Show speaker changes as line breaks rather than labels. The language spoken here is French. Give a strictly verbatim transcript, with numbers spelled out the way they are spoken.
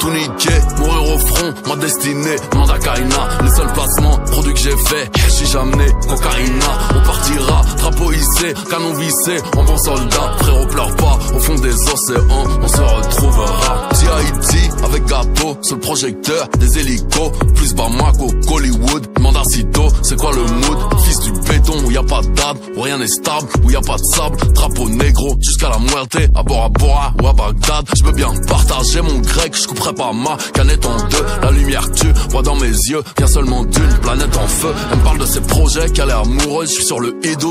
tout niqué, mourir au front, ma destinée, Mandakaina. Les seuls placements, produits que j'ai fait, j'ai jamais cocaïna. On partira, drapeau hissé, canon vissé, en bon soldat. Frérot pleure pas, au fond des océans, on se retrouvera. T Haïti, avec gâteau, sur le projecteur, des hélicos, plus Bamako, Hollywood, Mandacito, c'est quoi le mood? Fils du béton, où y a pas d'âme, où rien n'est stable, où y a pas de sable, drapeau négro, jusqu'à la muerte, à Bora Bora ou à Bagdad. Je veux bien partager mon grec, je couperai pas ma canette en deux. La lumière tue, moi dans mes yeux, vient seulement d'une planète en feu. Elle me parle de ses projets, qu'elle est amoureuse, je suis sur le hidou.